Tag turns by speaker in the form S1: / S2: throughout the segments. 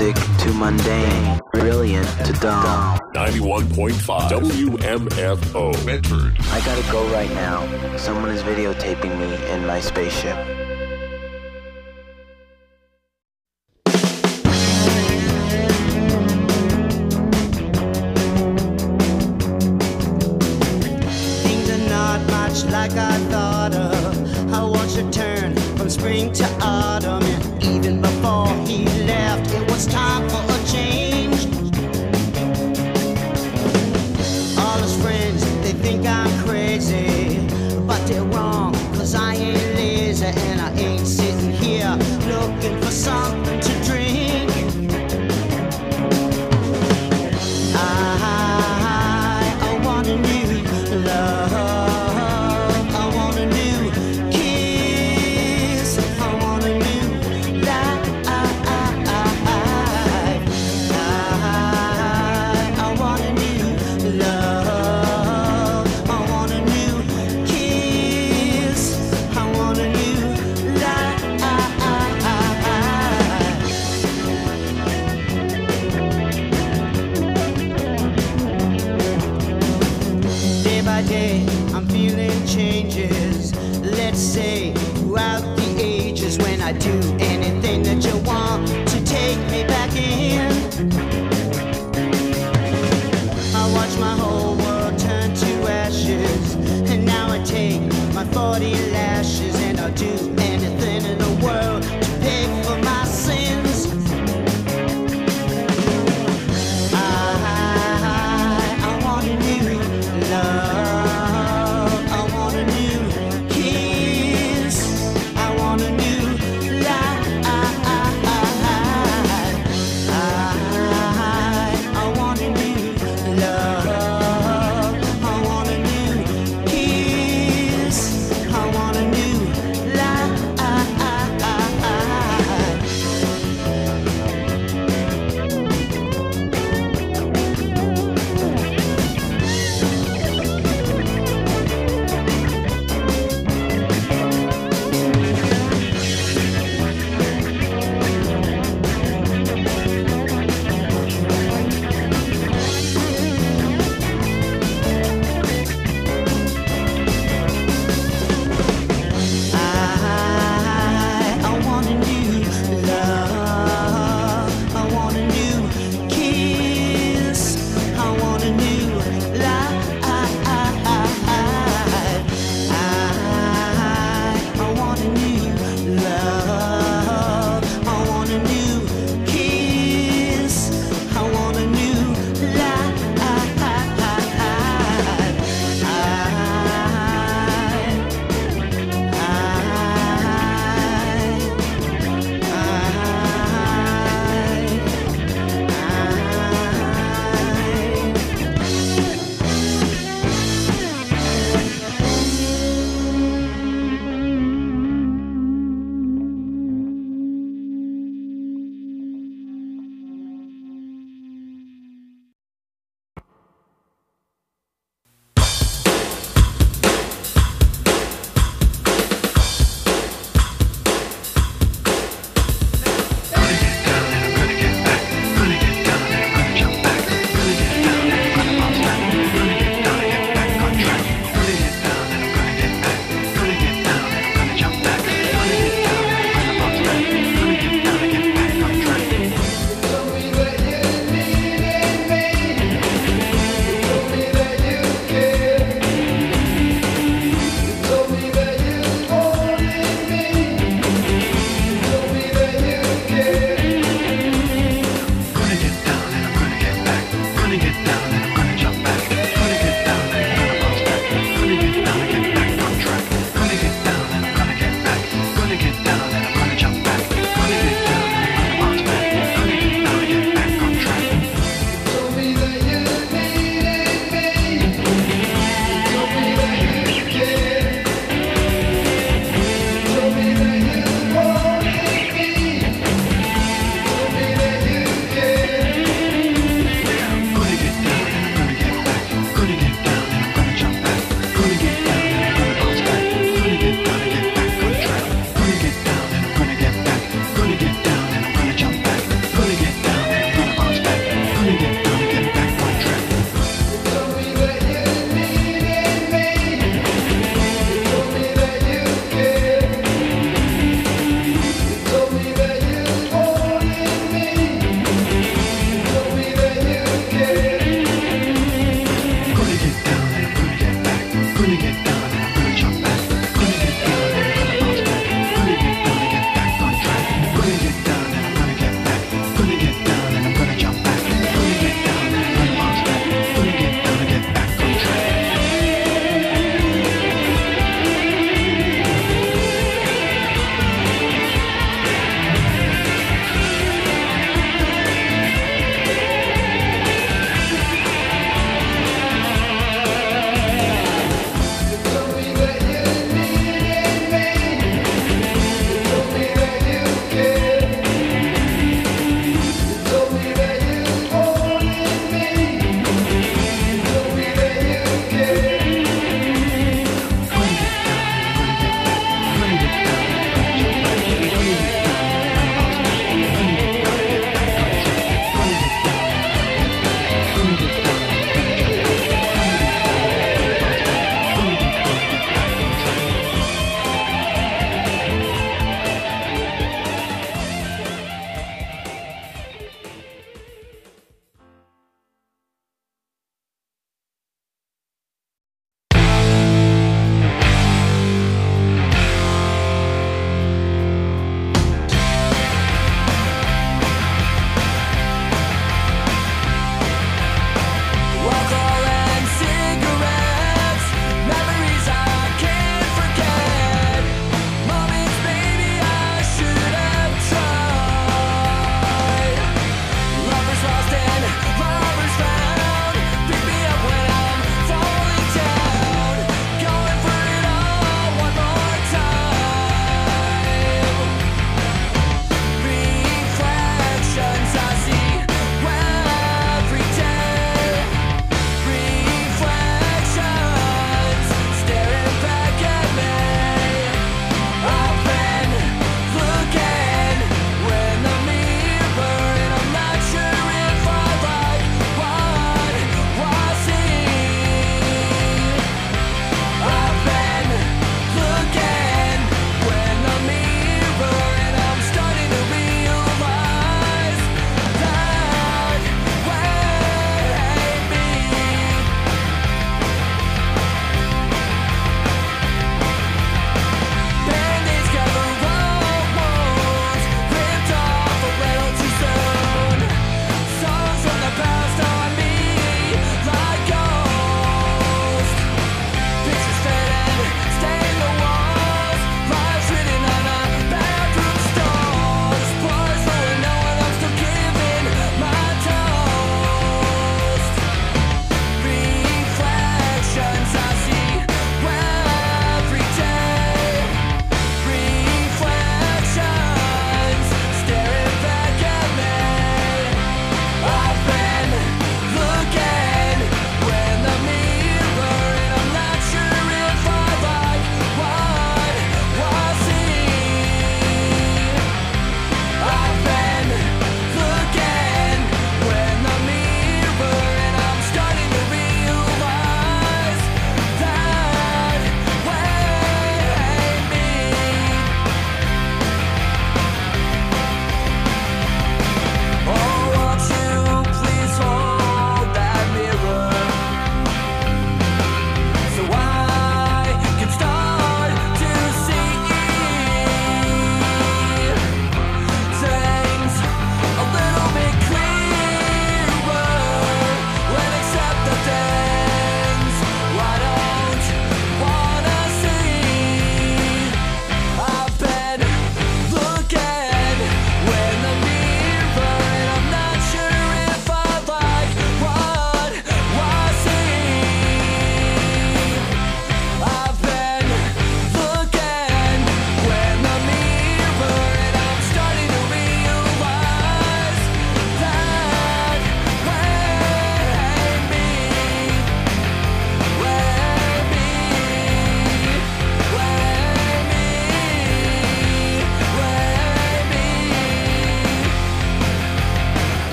S1: simplistic to mundane, brilliant to dumb.
S2: 91.5 WMFO Medford.
S1: I gotta go right now. Someone is videotaping me in my spaceship.
S3: Things are not much like I thought of. I watched it turn from spring to autumn, and even before he left, it was time for a change. All his friends, they think I'm crazy, but they're wrong, 'cause I ain't lazy, and I ain't sitting here looking for something to drink. I want a new love. I want a new kiss. I want a new life. I want a new love. I want a new kiss. I want a new life. Day by day, I'm feeling changes. Let's say throughout the ages, when I do anything that you want to take me back in. I watch my whole world turn to ashes, and now I take my 40 lashes, and I'll do anything in the world to pay for my sins. I want a new love. I want a new kiss. I want a new life. I want a new love. I want a new kiss. I want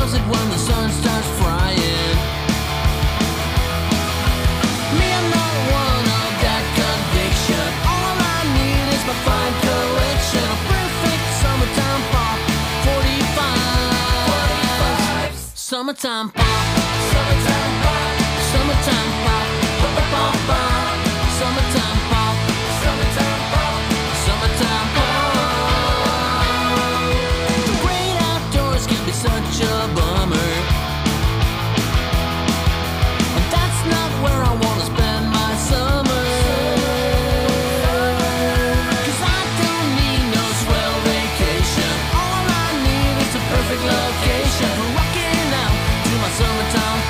S4: does it when the sun starts frying. Me, I'm not one of that conviction. All I need is my fine collection of perfect summertime pop. 45. Summertime pop. Summertime pop. Summertime pop. Pop, pop, pop. Summertime pop. Summertime pop. Summertime pop. The great outdoors can be such a bummer, and that's not where I want to spend my summer. 'Cause I don't need no swell vacation. All I need is a perfect location for rocking out to my summertime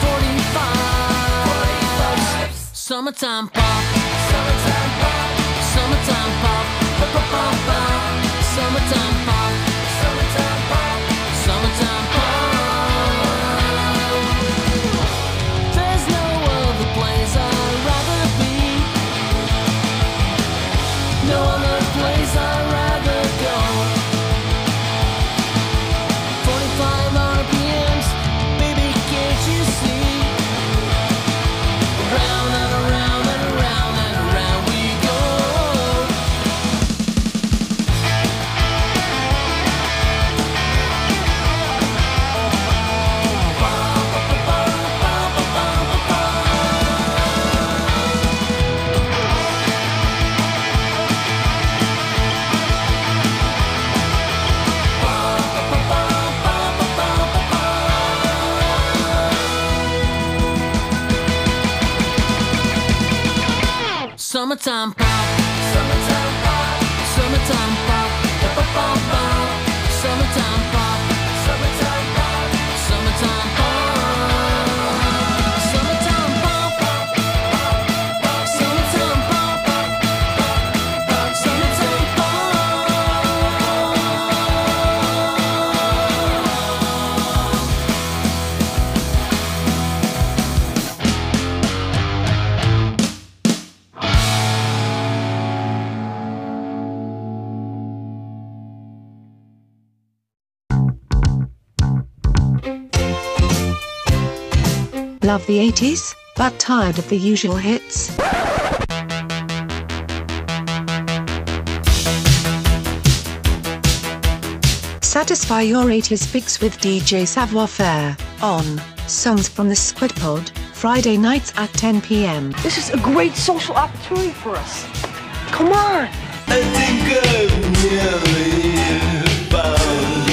S4: 45. Summertime pop. Summertime pop. Summertime pop. Pop, pop, pop, pop. Summertime pop. Summertime pop. Summertime pop. There's no other place I'd rather be. No other place I'd rather go. 45 RPMs, baby, can't you see? Round and around and around and around we go. Summertime pop. Summertime pop. Summertime pop. Pop, pop, pop, pop. Summertime pop. Summertime pop. Summertime pop. Summertime pop. Summertime pop. Summertime
S5: Love the 80s, but tired of the usual hits? Satisfy your 80s fix with DJ Savoir Faire on Songs from the Squid Pod, Friday nights at 10 p.m.
S6: This is a great social opportunity for us. Come on!
S7: I think I've nearly found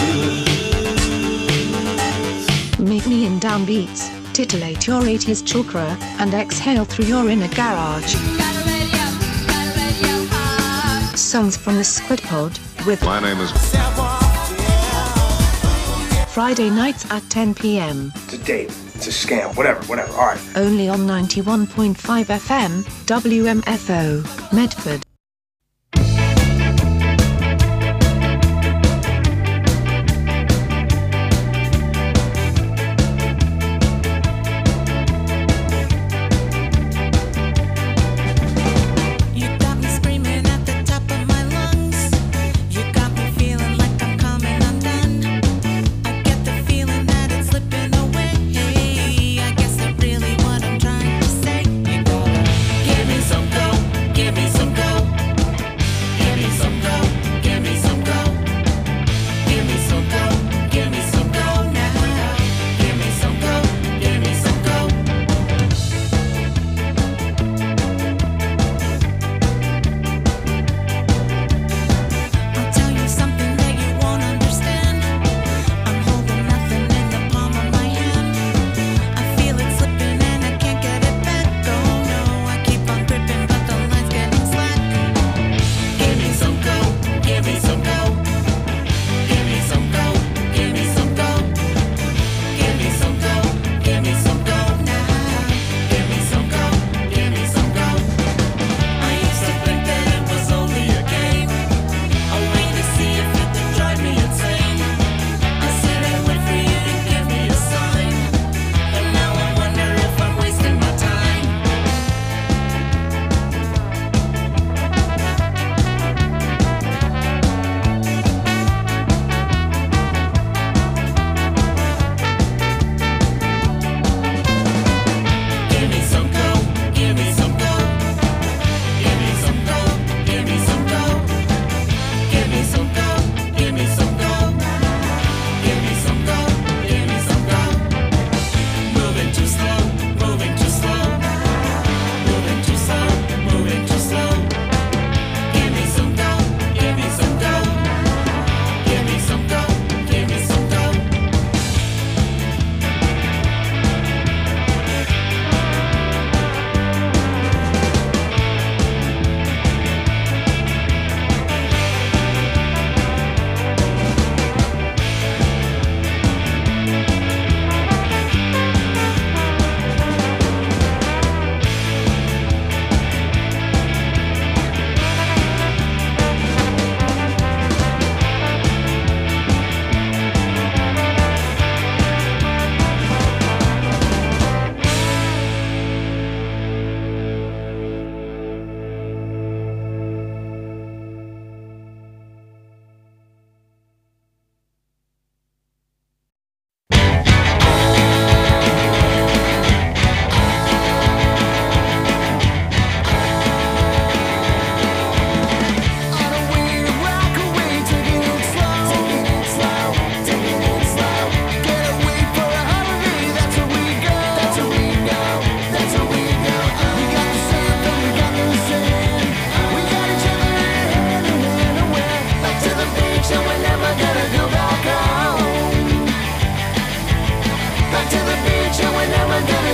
S7: you.
S5: Meet me in downbeats, titillate your 80s chakra, and exhale through your inner garage. Songs from the Squid Pod, with
S2: My name is
S5: Friday nights at 10 p.m.
S8: It's a date. It's a scam. Whatever. All right.
S5: Only on 91.5 FM, WMFO, Medford.
S4: Give me some go, give me some go.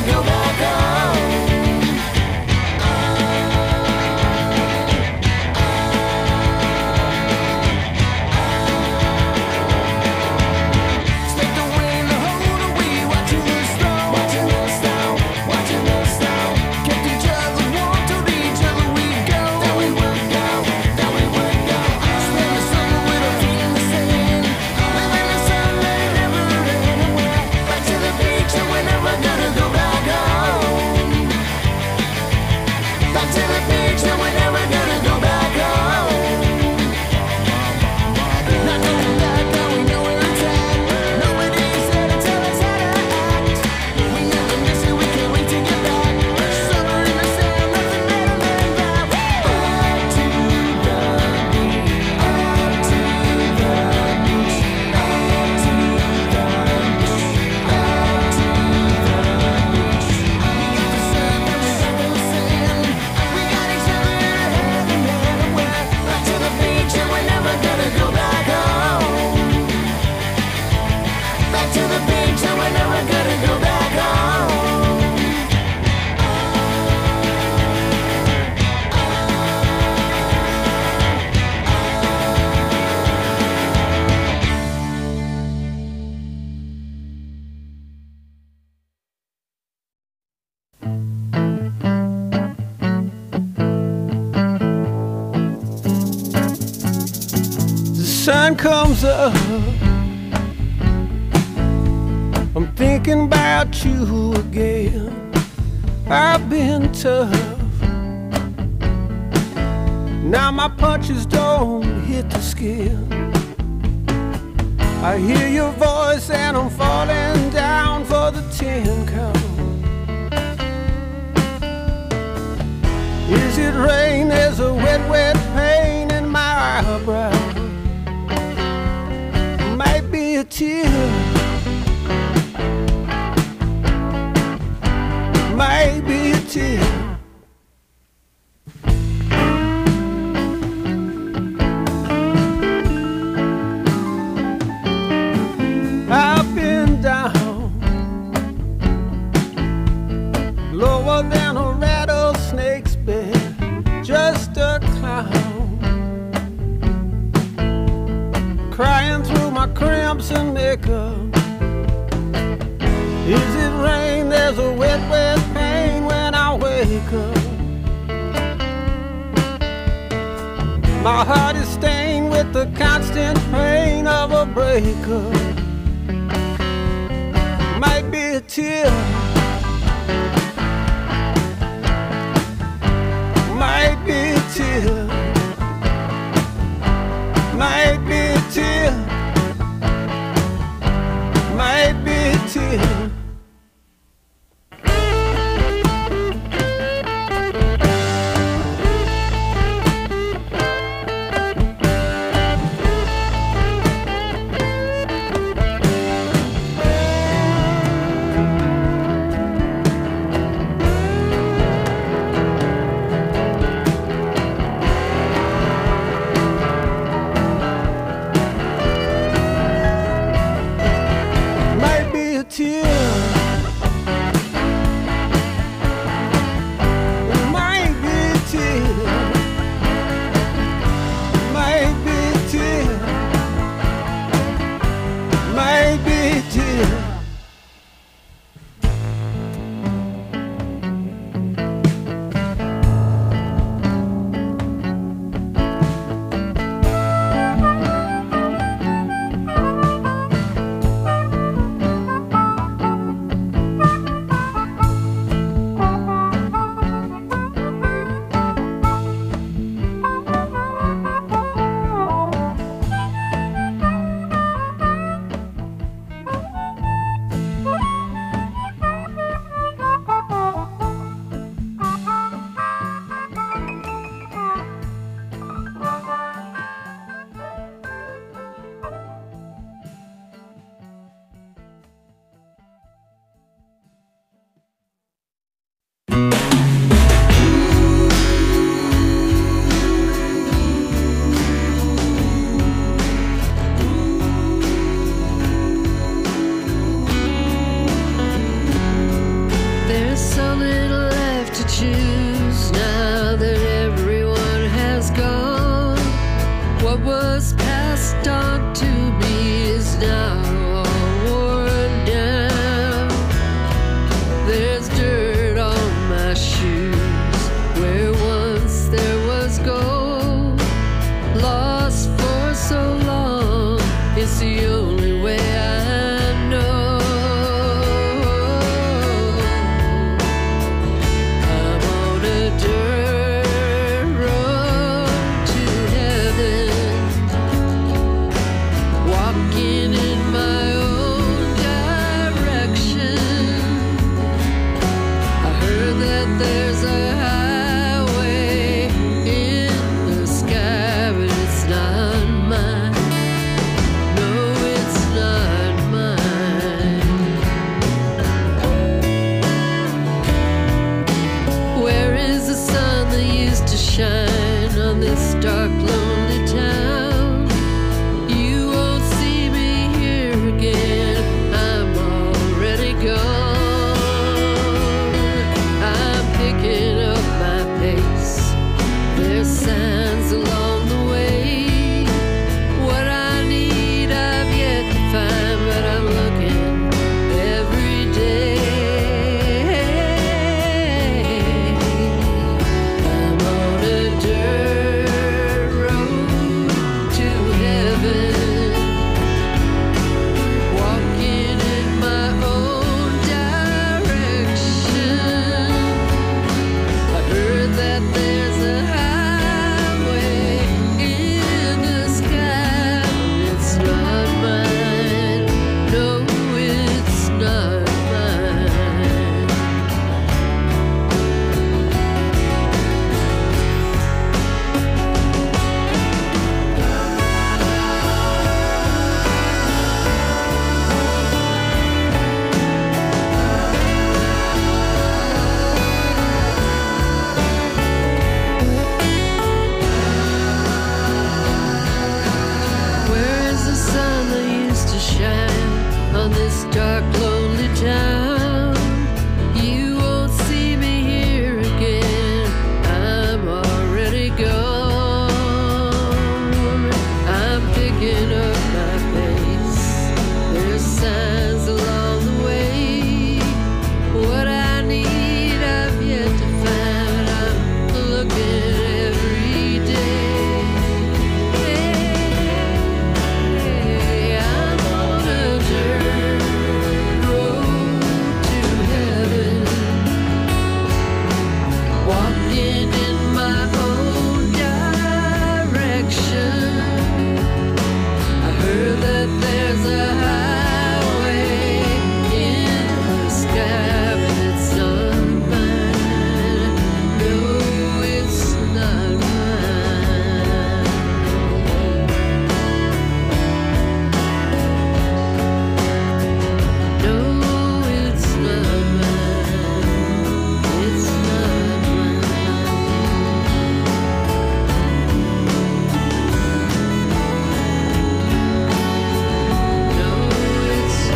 S4: go back home. Expect the rain to hold away, watching the snow, watching the snow, watching the snow. Kept each other warm, told each other we'd go, that we would go, that we would go. Spend the summer with our feet in the sand, living the sun that never ran away. Back to the beach and we're never gonna go back home. Back to the beach and we're never gonna go back home. Not going back, now we know where it's at. Nobody said to tell us how to act. We never miss it, we can't wait to get back. Summer in the sand, nothing better than that. Back to the beach, up to the beach, up to the beach, up to the beach, up to the beach. We got the sun, but we got the sand. We got each other ahead and everywhere. Back to the beach and we're never gonna go back home. Back to the beach and we're never gonna go back home.
S9: The sun comes up, I'm thinking about you again. I've been tough, now my punches don't hit the skin. I hear your voice and I'm falling down for the 10 count. Is it rain? There's a wet, wet pain in my eyebrow. Might be a tear, might be a tear. I've been down, lower than a rattlesnake's bed, just a clown, crying through my crimps and makeup. Is it rain? There's a wet, wet pain when I wake up. My heart is stained with the constant pain of a breakup. Might be a tear, might be a tear, might be a tear, might be a tear.
S10: little left to choose now that everyone has gone. What was passed on to me is now all worn down. There's dirt on my shoes where once there was gold. Lost for so long, it's the only way I know. I'm on a dirt road to heaven, walking in my own direction. I heard that there's a highway in the sky, but it's not mine. No, it's not mine. Where is the sun that used to shine on this dark, lonely town? You won't see me here again. I'm already gone. I'm picking up my pace. There's signs along the way. What I need I've yet to find, but I'm looking every day. I'm on a dirt road to heaven, walking in my own direction. I heard that there's a highway in the sky, but it's not mine. No, it's not mine. Where is the sun that used to shine on this dark, lonely town? You won't see me here again. I'm already gone. I'm picking up my pace. There's signs along the way. What I need I've yet to find. I'm looking every day. I'm on a dirt road to heaven, walking in my own direction. I heard that there's a highway in the sky, but it's not mine. No, it's not mine. No, it's not mine. It's not mine. No, it's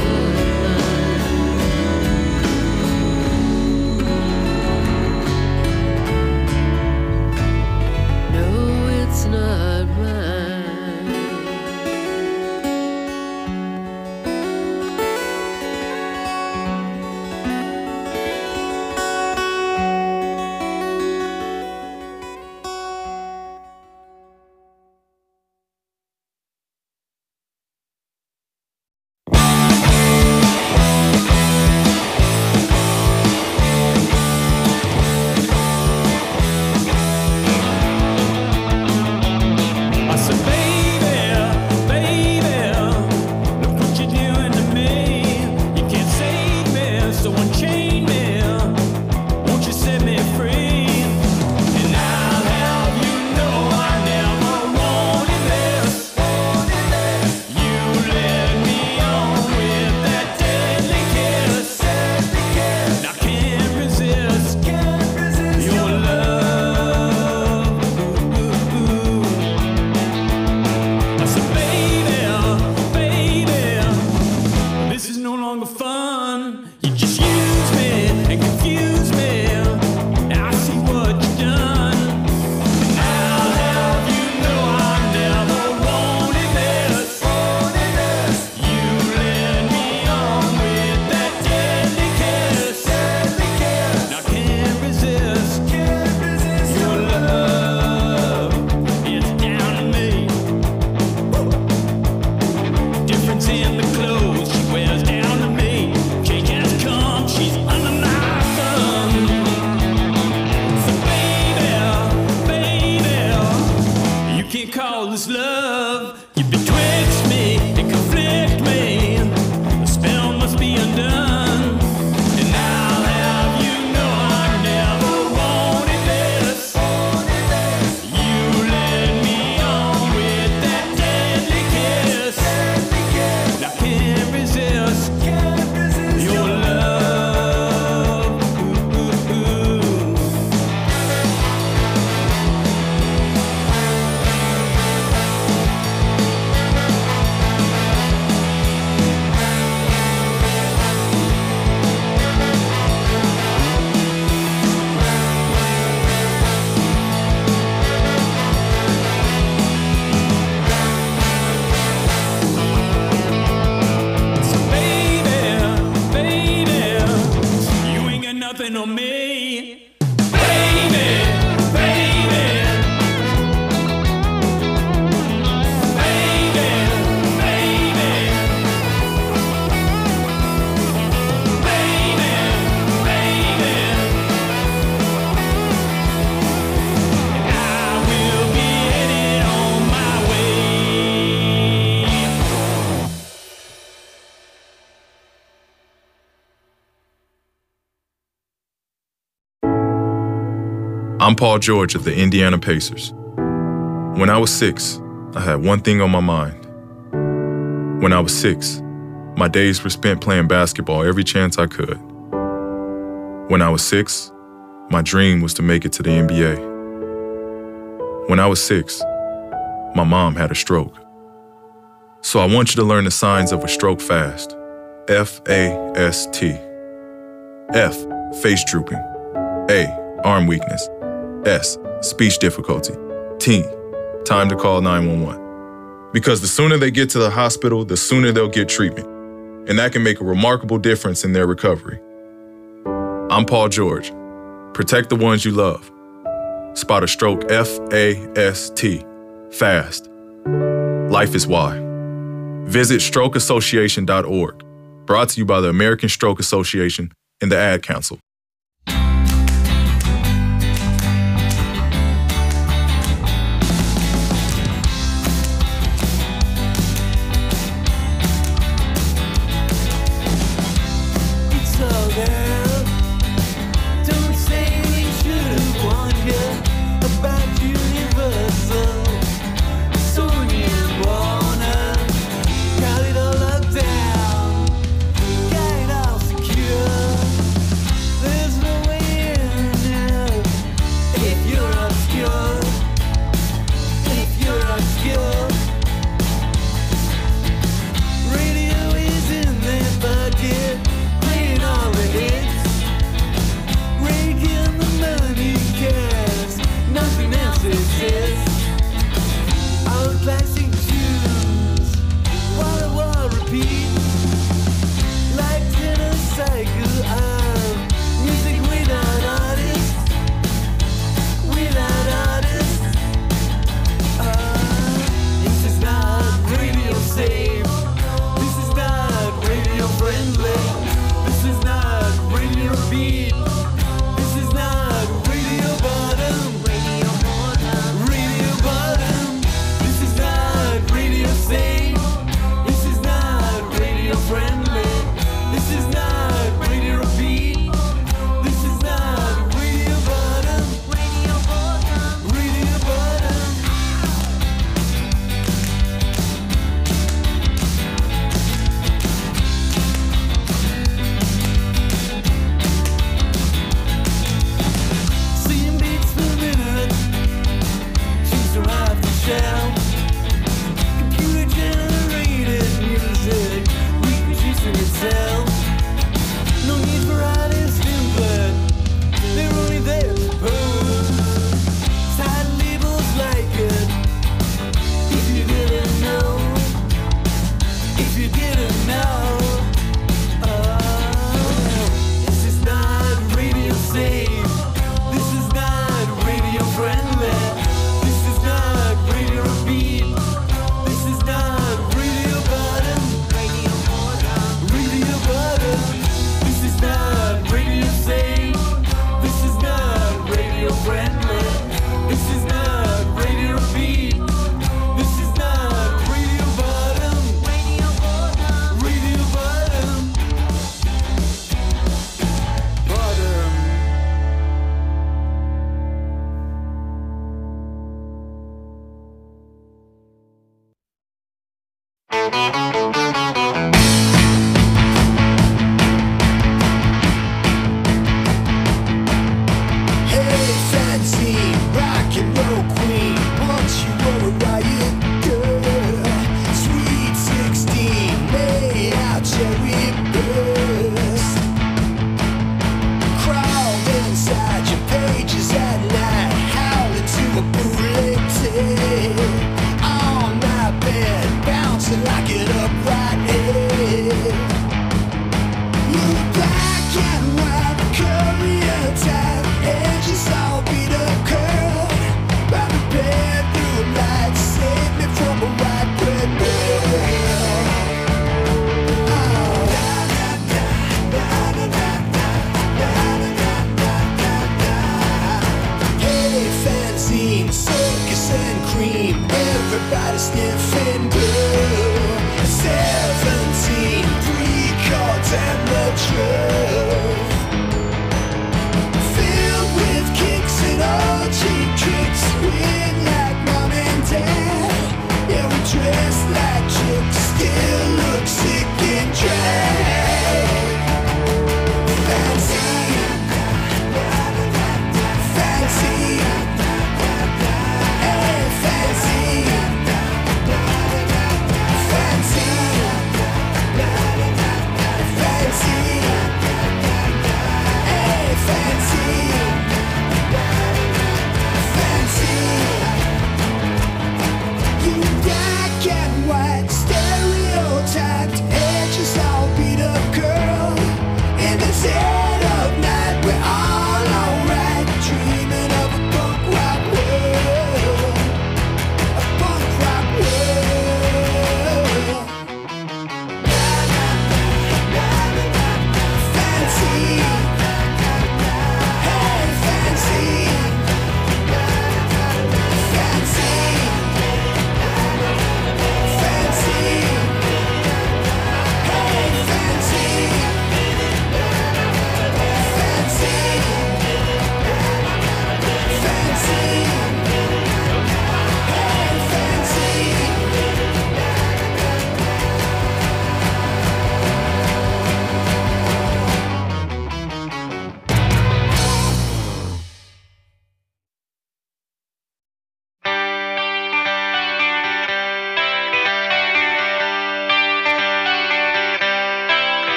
S10: not mine. No, it's not mine.
S11: I said, baby, baby, look what you're doing to me. You can't save me, so unchain me. Won't you set me free? And I'll have you know I never wanted this. You led me on with that deadly kiss. And I can't resist your love. I said, baby, baby, this is no longer fun. You just use me and confuse me. depend on me. Baby, baby.
S12: I'm Paul George of the Indiana Pacers. When I was 6, I had one thing on my mind. When I was 6, my days were spent playing basketball every chance I could. When I was 6, my dream was to make it to the NBA. When I was 6, my mom had a stroke. So I want you to learn the signs of a stroke fast. F-A-S-T. F, face drooping. A, arm weakness. S, speech difficulty. T, time to call 911. Because the sooner they get to the hospital, the sooner they'll get treatment. And that can make a remarkable difference in their recovery. I'm Paul George. Protect the ones you love. Spot a stroke F-A-S-T. Fast. Life is why. Visit strokeassociation.org. Brought to you by the American Stroke Association and the Ad Council.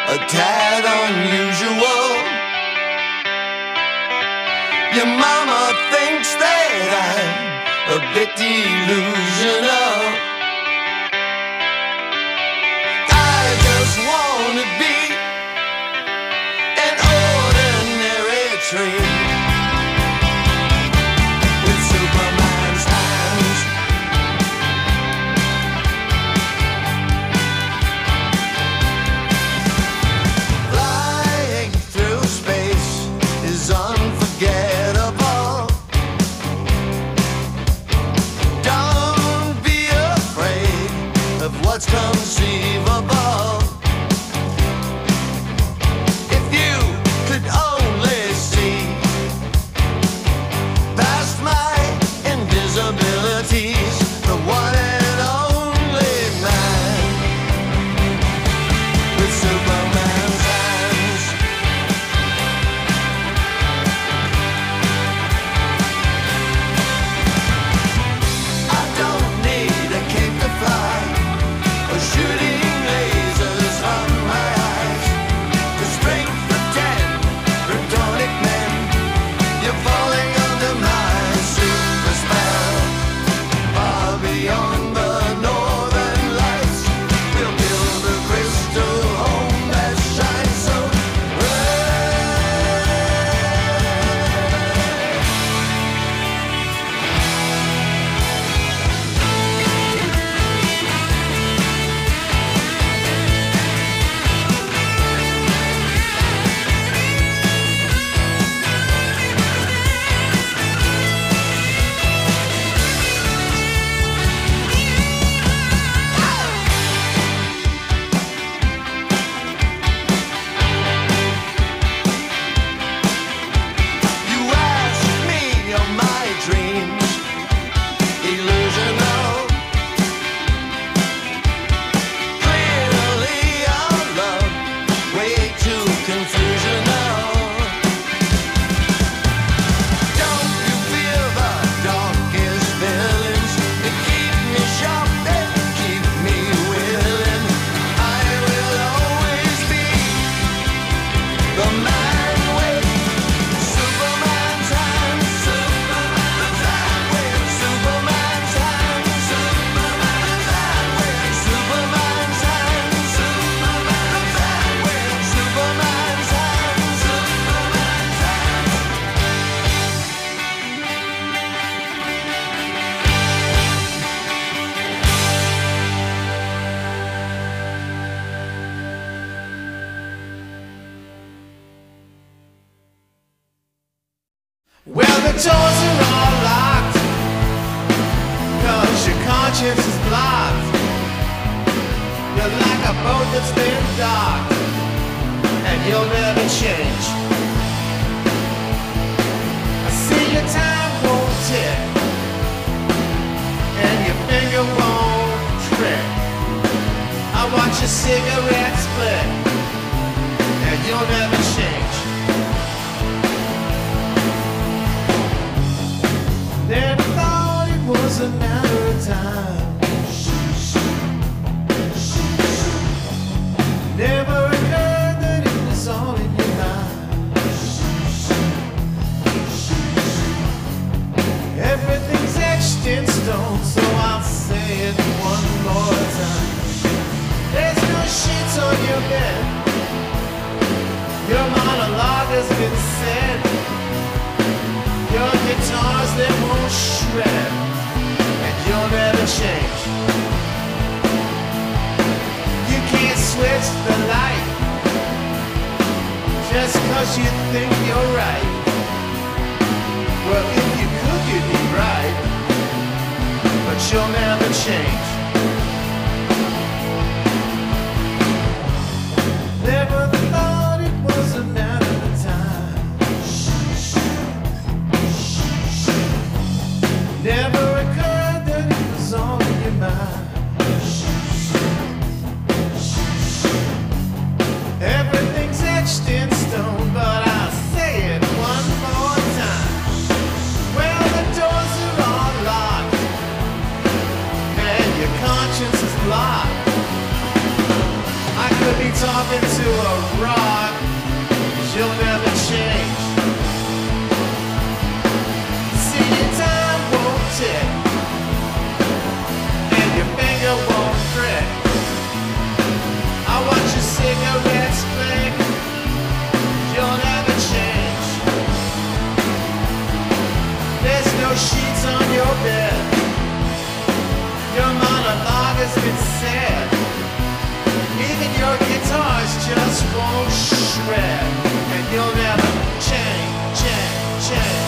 S7: a tad unusual. Your mama thinks that I'm a bit delusional. I just wanna be an ordinary tree with Superman's hands. Flying through space is unforgettable. Don't be afraid of what's conceivable. If you could only see past my invisibilities, the one and only man with Superman's hands. I don't need a cape to fly or shooting lasers from my eyes. The strength of 10 Kryptonic men. You're falling under my super spell. Far beyond the northern lights, we'll build a crystal home that shines so You ask me of my dreams, illusional. Clearly our love way too confusional. Don't you feel the darkest villains that keep me sharp and keep me willing? I will always be the man with Superman's hands. Superman's hand with Superman's hands. Superman's hand with Superman's hands. Superman's hand with Superman's hands. Superman's hands.
S13: Well, the doors are all locked, 'cause your conscience is blocked. You're like a boat that's been docked, and you'll never change. I see your time won't tick, and your finger won't trick. I watch your cigarette split, and you'll never change. Never thought it was a matter of time. Never occurred that it was all in your mind. Everything's etched in stone, so I'll say it one more time. There's no sheets on your bed. Your monologue has been said. Your guitars, they won't shred, and you'll never change. You can't switch the light just 'cause you think you're right. Well, if you could, you'd be right, but you'll never change. Never thought it was a matter of time. Never occurred that it was all in your mind. Everything's etched in stone, but I'll say it one more time. Well, the doors are all locked, and your could be talking to a rock, 'cause you'll never change. See, your time won't tick, and your finger won't prick. I watch your cigarettes click, you'll never change. There's no sheets on your bed, your monologue has been said. Even your guitars just won't shred, and you'll never change, change, change.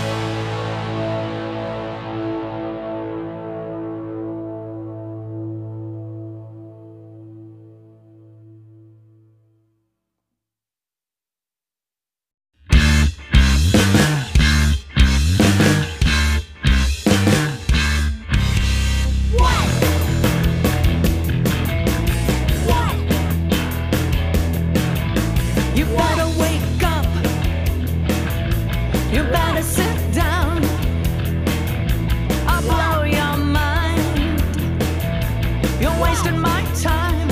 S4: You better wake up. You better sit down. I'll blow your mind. You're wasting my time.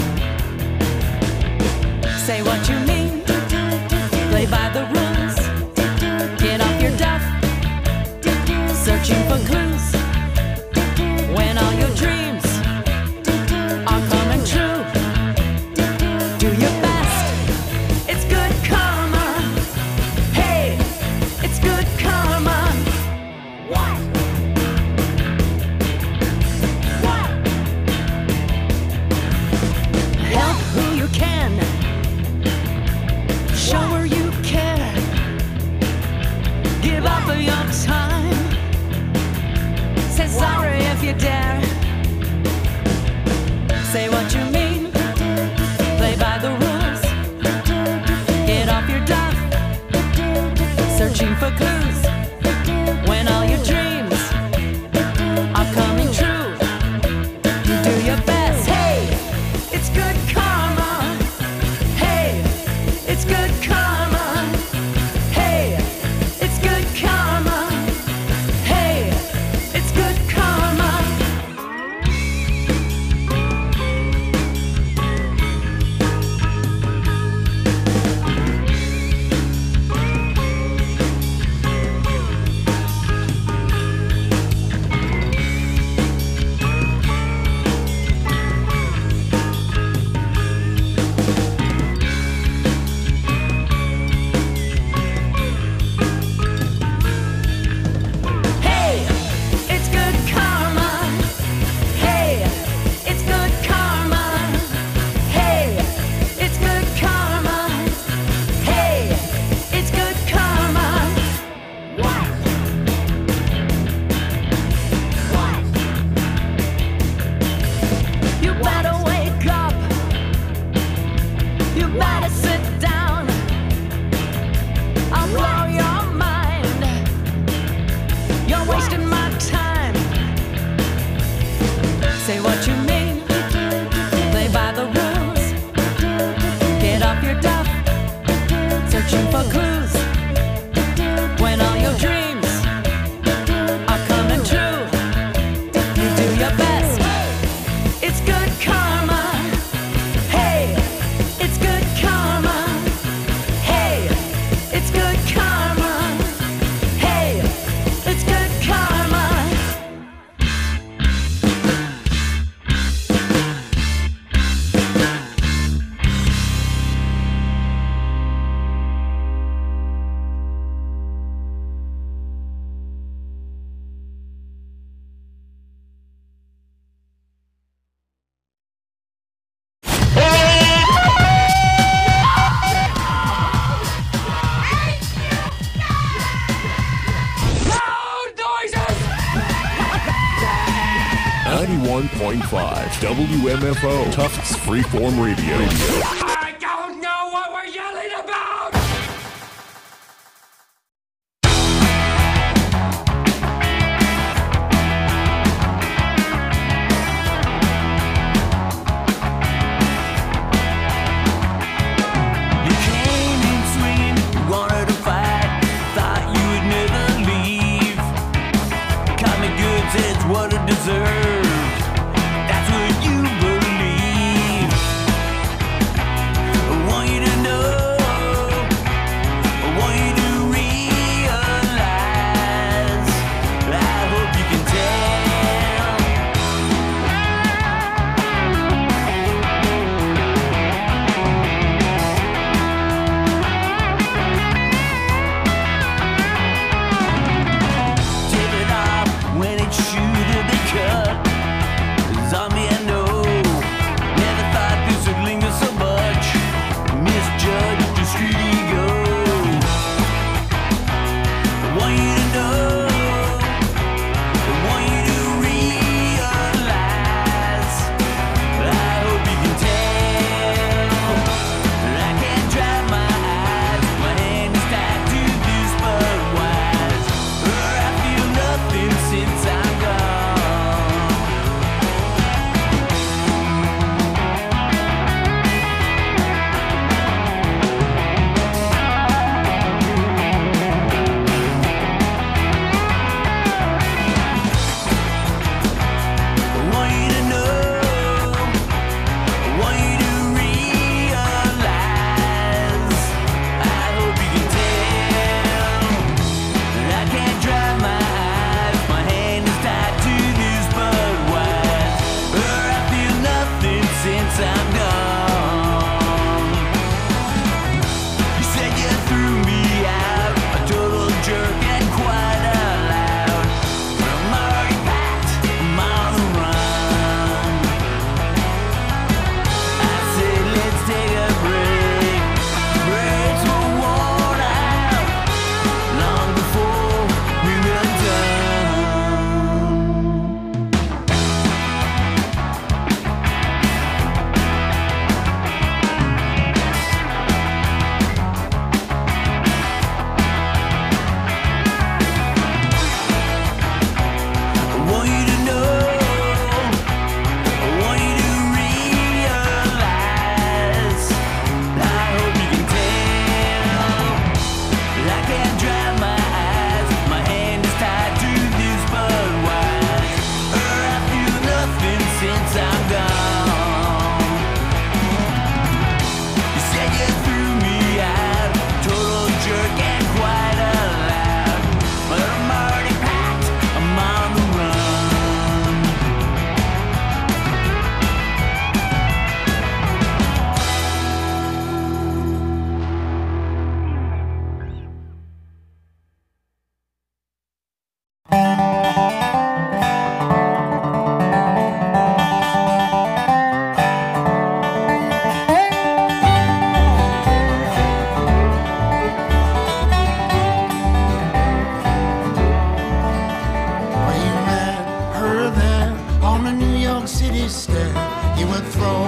S4: Say what you mean. Play by the rules. Get off your duff. Searching for clues. When all your dreams are coming true. Do your best. It's good karma. Hey, it's good karma. What? What? Help who you can. Show her you care. Give up your time. Say sorry if you dare. Say what you mean. Play by the rules. Get off your duff. Searching for clues. When all your dreams are coming true. You do your best. Hey, it's good karma. Hey, it's good karma. Hey, it's good karma. Hey, it's good karma. Hey, it's good karma. Hey, it's good karma. Hey, it's good karma. Hey, it's good karma. What? What? You better wake up. You better sit down. I'll blow your mind. You're wasting my time. Say what you mean. Play by the rules. Get off your duff. Searching for clues. When all your dreams are coming true. You do your best. It's good karma. Hey, it's good karma. Hey, it's good karma. Hey, it's good karma.
S11: Loud noises!
S2: 91.5 WMFO Tufts Freeform Radio.
S11: I don't know what we're yelling about!
S7: You came in swinging, you wanted to fight, thought you would never leave. Common good says what it deserves. That's what you believe.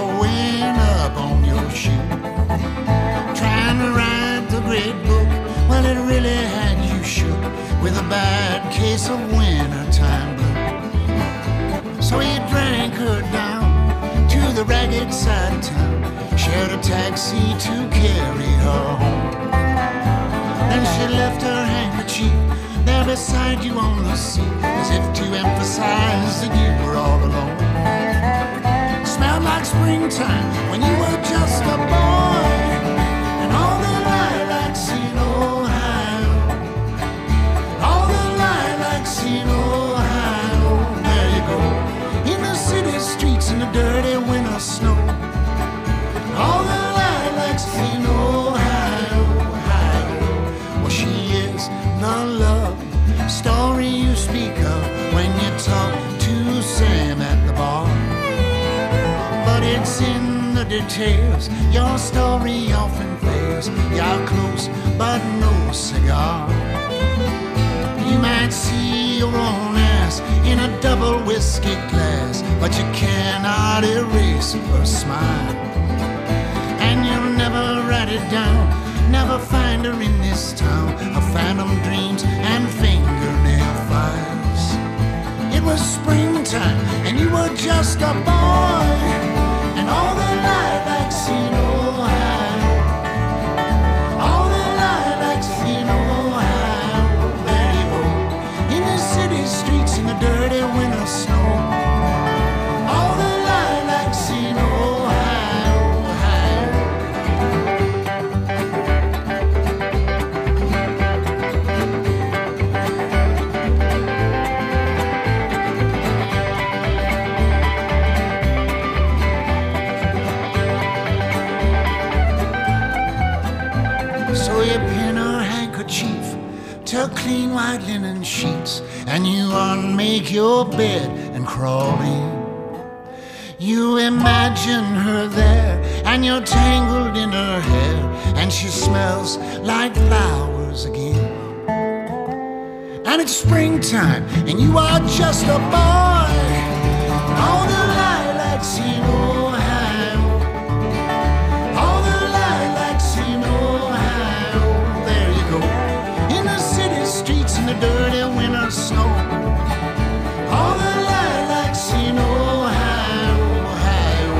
S14: growing up on your shoe. Trying to write the great book, well, it really had you shook with a bad case of wintertime blue. So he drank her down to the ragged side of town, shared a taxi to carry her home. Then she left her handkerchief there beside you on the seat, as if to emphasize that you were all alone. Smelled like springtime when you were just a boy, and all the lilacs in Ohio, all the lilacs in Ohio. There you go, in the city streets in the dirty winter snow. All the lilacs in Ohio, Ohio. Well, she is the love story you speak of when you talk to Sam at the bar. But it's in the details your story often fails. You're close but no cigar. You might see your own ass in a double whiskey glass, but you cannot erase her smile. And you'll never write it down, never find her in this town of phantom dreams and fingernail files. It was springtime and you were just a boy, and all the lilacs in Ohio, all the lilacs in Ohio. There you go, in the city streets in the dirty winter snow. All the lilacs in Ohio, Ohio. So you pin her handkerchief to clean white linen sheets, and you unmake your bed and crawl in. You imagine her there, and you're tangled in her hair, and she smells like flowers again. And it's springtime, and you are just a boy. All the lilacs in Ohio, all the lilacs in Ohio. There you go, in the city streets in the dirty winter snow. All the lilacs in Ohio, Ohio.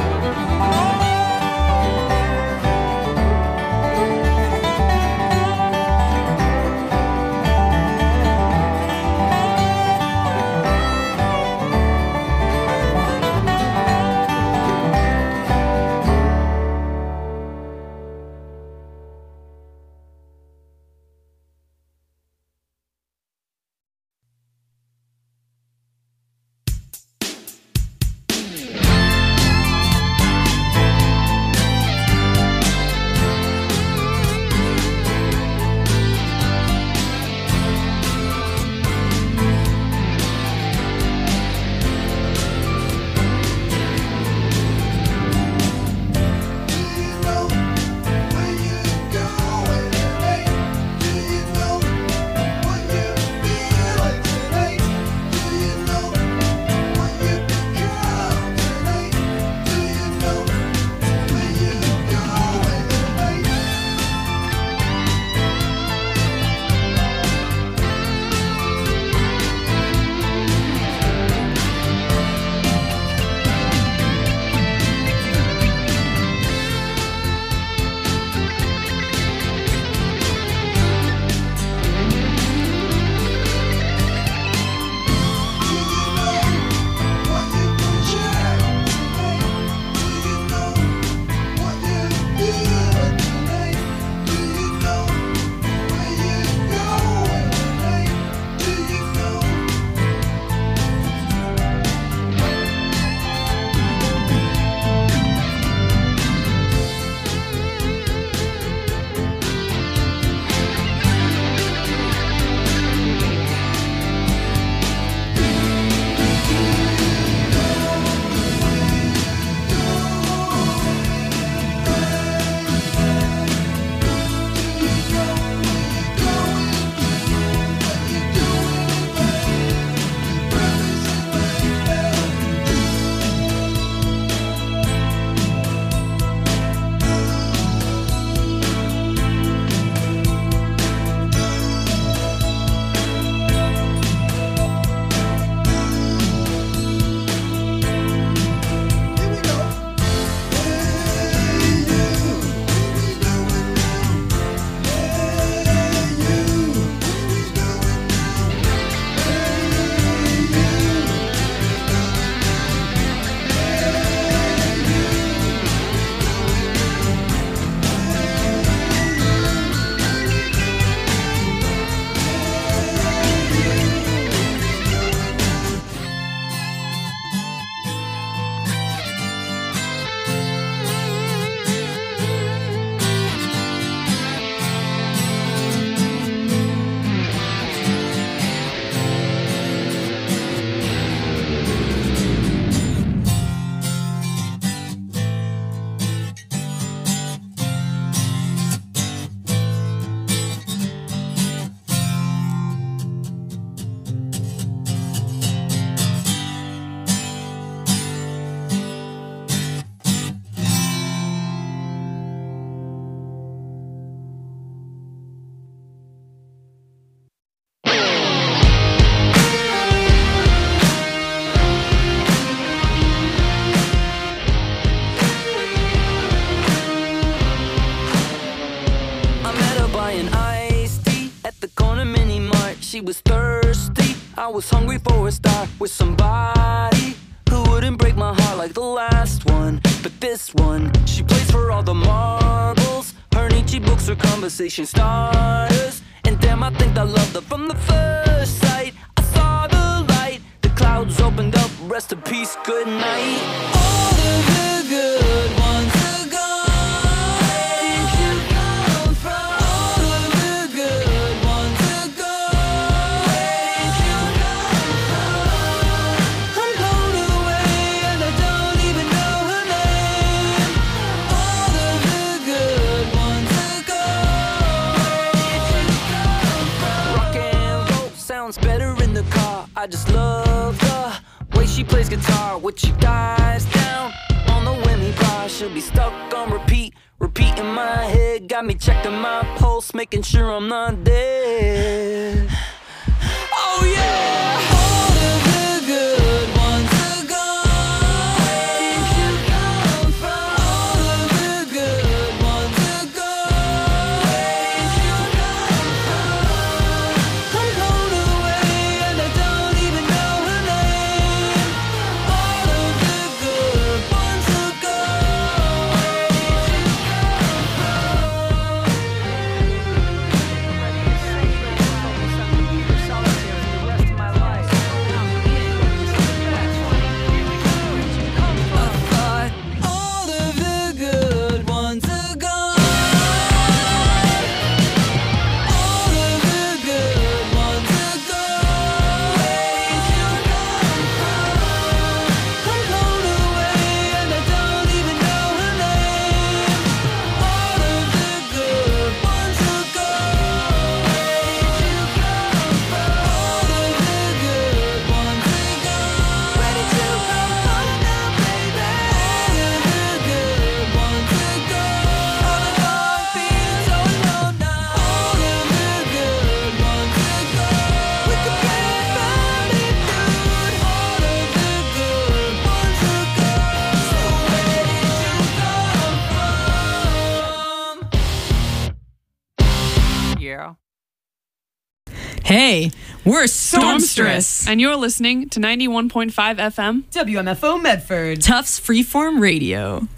S15: she was thirsty. I was hungry for a star with somebody who wouldn't break my heart like the last one. But this one, she plays for all the marbles. Her Nietzsche books are conversation starters. And damn, I think I loved her from the first sight. I saw the light, the clouds opened up, rest in peace, good night. All of the good ones are gone. Where did you come from? All of the good ones are gone. Where did you come from? I'm blown away and I don't even know her name. All of the good ones are gone. Where did you come from? Rock and roll sounds better in the car. I just love the way she plays guitar. When she dies down on the whammy bar, she'll be stuck on repeat in my head. Got me checking my pulse, making sure I'm not dead. Oh yeah, all of the good ones are gone. Where did you come from? All of the good ones are gone. Where did you come from? I'm blown away and I don't even know her name. All of the good ones are gone. Where did you all of the good ones are gone. All of the good ones are gone. Where did you come from? I'm blown away and I don't even know her name. All of the good ones are gone. Where did you come from? All of the good ones are gone. Where did you come from now, baby? All of the good ones are gone. All the wrong feelings, oh no, no. All of the good ones are gone. We could get funny, dude. All of the good ones are gone. So where did you come from? Yeah.
S16: Hey, we're Stormstress.
S17: And you're listening to 91.5 FM.
S16: WMFO Medford. Tufts Freeform Radio.